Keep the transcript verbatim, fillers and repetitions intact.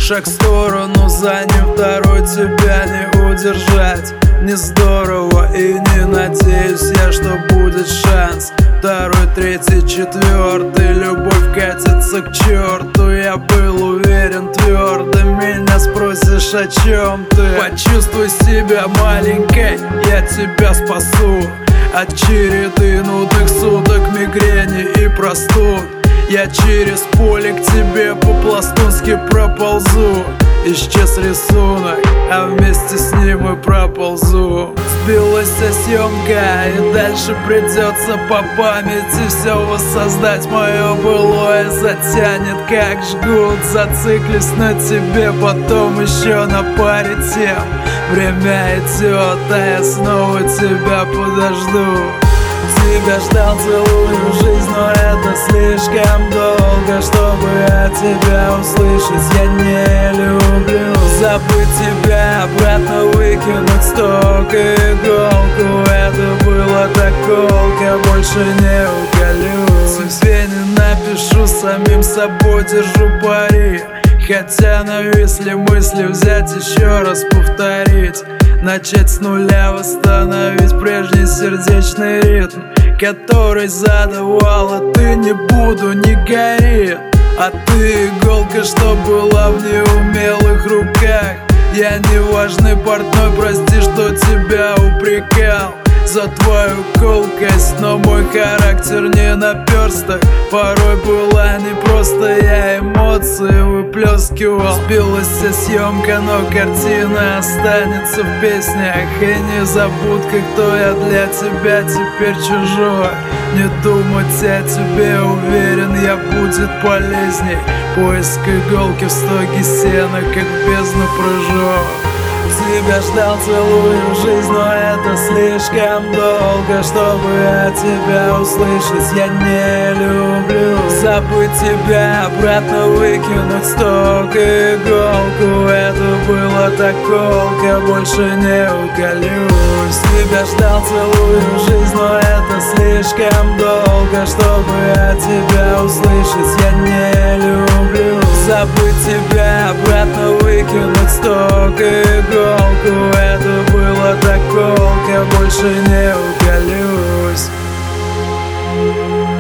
Шаг в сторону, за ним второй, тебя не удержать. Не здорово и не надеюсь я, что будет шанс. Второй, третий, четвертый, любовь катится к черту. Я был уверен твердо, меня спросишь, о чем ты. Почувствуй себя маленькой, я тебя спасу от череды нудных суток, мигрени и простуд. Я через поле к тебе по-пластунски проползу. Исчез рисунок, а вместе с ним и проползу. Сбилась вся съемка, и дальше придется по памяти все воссоздать. Мое былое затянет, как жгут. Зациклюсь на тебе, потом еще на паре тем. Время идет, а я снова тебя подожду. Тебя ждал целую жизнь, но это слишком долго, чтобы от тебя услышать я не люблю. Забыть тебя, обратно выкинуть сток и иголку. Это было так колко, больше не уколюсь. Тебе не напишу, самим собой держу пари. Хотя нависли мысли взять еще раз повторить. Начать с нуля, восстановить прежний сердечный ритм, который задавала ты, не буду, не горит. А ты иголка, что была в неумелых руках. Я не важный портной, прости, что тебя упрекал за твою колкость, но мой характер не наперсток. Порой была не просто, я эмоции выплескивал. Сбилась вся съемка, но картина останется в песнях. И незабудка, кто я для тебя теперь чужой. Не думать о тебе, уверен, я будет полезней. Поиск иголки в стоге сена, как в бездну прыжок. Тебя ждал целую жизнь, но это слишком долго, чтобы от тебя услышать я не люблю. Забыть тебя, обратно выкинуть сток и иголку. Это было так колко, больше не уколюсь. Тебя ждал целую жизнь, но это слишком долго, чтобы от тебя услышать я не люблю. Забыть тебя, обратно выкинуть сток и иголку. Это было так колко, больше не уколюсь.